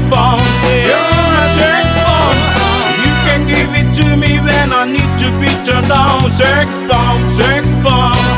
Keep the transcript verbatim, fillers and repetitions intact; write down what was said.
bomb. You're my sex bomb. You can give it to me when I need to be turned on. Sex bomb, sex bomb.